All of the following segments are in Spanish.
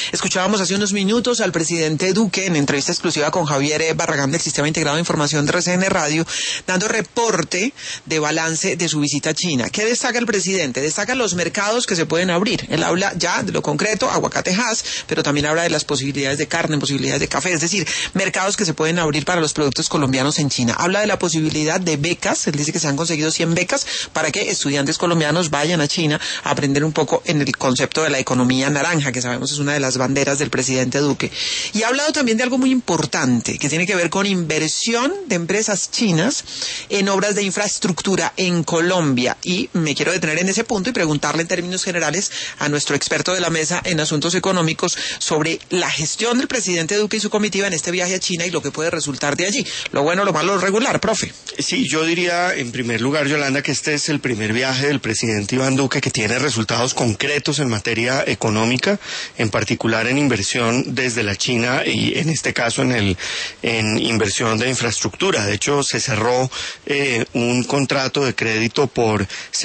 Escuchábamos hace unos minutos al presidente Duque en entrevista exclusiva con Javier Barragán del Sistema Integrado de Información de RCN Radio, dando reporte de balance de su visita a China. ¿Qué destaca el presidente? Destaca los mercados que se pueden abrir. Él habla ya de lo concreto, aguacatejas, pero también habla de las posibilidades de carne, posibilidades de café, es decir, mercados que se pueden abrir para los productos colombianos en China. Habla de la posibilidad de becas, él dice que se han conseguido 100 becas para que estudiantes colombianos vayan a China a aprender un poco en el concepto de la economía naranja, que sabemos es una de las banderas del presidente Duque. Y ha hablado también de algo muy importante, que tiene que ver con inversión de empresas chinas en obras de infraestructura en Colombia. Y me quiero detener en ese punto y preguntarle en términos generales a nuestro experto de la mesa en asuntos económicos sobre la gestión del presidente Duque y su comitiva en este viaje a China y lo que puede resultar de allí. Lo bueno, lo malo, lo regular, profe. Sí, yo diría en primer lugar, Yolanda, que este es el primer viaje del presidente Iván Duque que tiene resultados concretos en materia económica, en particular en inversión desde la China y en este caso en inversión de infraestructura. De hecho, se cerró un contrato de crédito por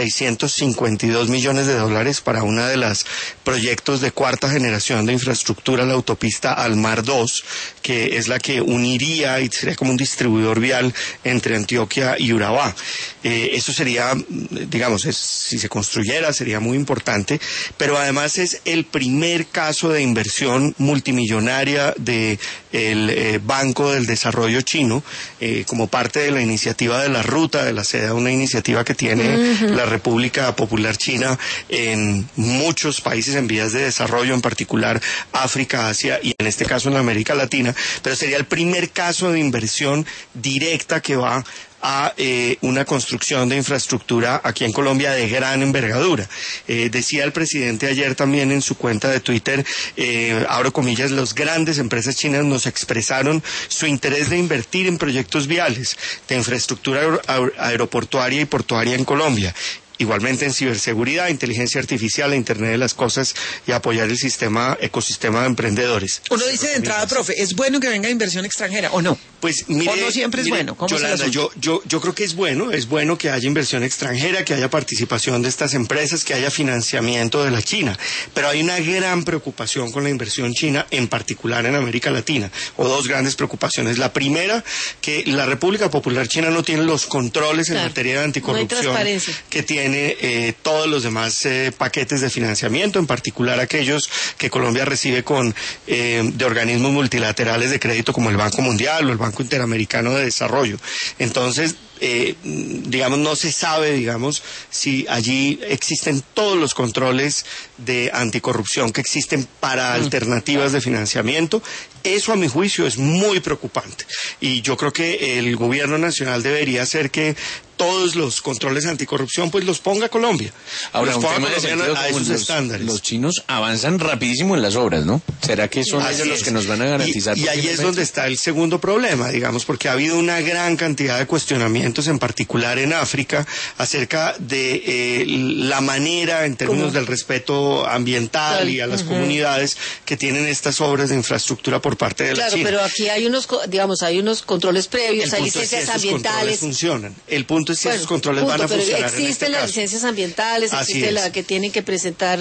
$652 millones para una de las proyectos de cuarta generación de infraestructura, la autopista Al Mar 2, que es la que uniría y sería como un distribuidor vial entre Antioquia y Urabá. Eso sería, digamos, si se construyera, sería muy importante, pero además es el primer caso de inversión multimillonaria del Banco del Desarrollo chino, como parte de la iniciativa de la Ruta de la Seda, una iniciativa que tiene la República Popular China en muchos países en vías de desarrollo, en particular África, Asia y en este caso en América Latina, pero sería el primer caso de inversión directa que va a una construcción de infraestructura aquí en Colombia de gran envergadura. Decía el presidente ayer también en su cuenta de Twitter, abro comillas, las grandes empresas chinas nos expresaron su interés de invertir en proyectos viales de infraestructura aeroportuaria y portuaria en Colombia. Igualmente en ciberseguridad, inteligencia artificial, Internet de las Cosas y apoyar el ecosistema de emprendedores. Uno dice de entrada, profe, ¿es bueno que venga inversión extranjera o no? Pues mire, ¿o no siempre es bueno? ¿Cómo Yolanda, yo creo que es bueno que haya inversión extranjera, que haya participación de estas empresas, que haya financiamiento de la China, pero hay una gran preocupación con la inversión china, en particular en América Latina, o dos grandes preocupaciones. La primera, que la República Popular China no tiene los controles en materia de anticorrupción que tiene todos los demás paquetes de financiamiento, en particular aquellos que Colombia recibe de organismos multilaterales de crédito como el Banco Mundial o el Banco Interamericano de Desarrollo. Entonces, digamos, no se sabe, digamos, si allí existen todos los controles de anticorrupción que existen para alternativas de financiamiento. Eso, a mi juicio, es muy preocupante. Y yo creo que el gobierno nacional debería hacer que todos los controles anticorrupción pues los ponga Colombia. Ahora, los ponga Colombia a esos estándares. Los chinos avanzan rapidísimo en las obras, ¿no? ¿Será que son ellos los que nos van a garantizar? Y ahí es donde está el segundo problema, digamos, porque ha habido una gran cantidad de cuestionamientos, en particular en África, acerca de la manera, en términos del respeto ambiental y a las comunidades que tienen estas obras de infraestructura por parte de la China. Claro, pero aquí hay unos, digamos, hay unos controles previos, hay licencias ambientales. Funcionan. El punto es si esos controles van a funcionar. Pero existen las licencias ambientales, existe la que tienen que presentar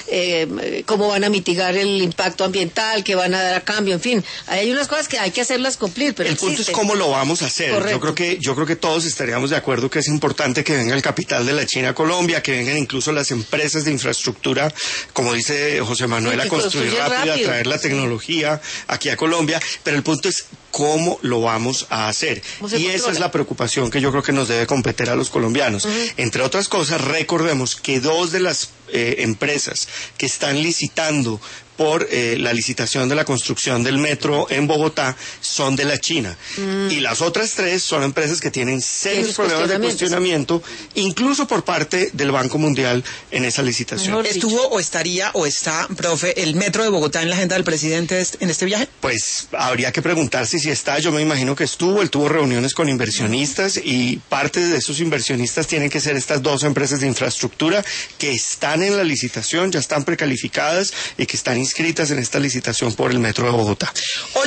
cómo van a mitigar el impacto ambiental, que van a dar a cambio, en fin. Hay unas cosas que hay que hacerlas cumplir, pero el punto es cómo lo vamos a hacer. Yo creo que todos estaríamos de acuerdo que es importante que venga el capital de la China a Colombia, que vengan incluso las empresas de infraestructura, como dice José Manuel, a construir rápido, a traer la tecnología aquí a Colombia, pero el punto es cómo lo vamos a hacer. Y esa es la preocupación que yo creo que nos debe competir a los colombianos. Entre otras cosas, recordemos que dos de las empresas que están licitando por la licitación de la construcción del metro en Bogotá son de la China. Y las otras tres son empresas que tienen serios problemas de cuestionamiento, incluso por parte del Banco Mundial en esa licitación. ¿Estuvo o estaría o está, profe, el metro de Bogotá en la agenda del presidente en este viaje? Pues habría que preguntarse si está. Yo me imagino que él tuvo reuniones con inversionistas y parte de esos inversionistas tienen que ser estas dos empresas de infraestructura que están en la licitación, ya están precalificadas y que están inscritas en esta licitación por el metro de Bogotá.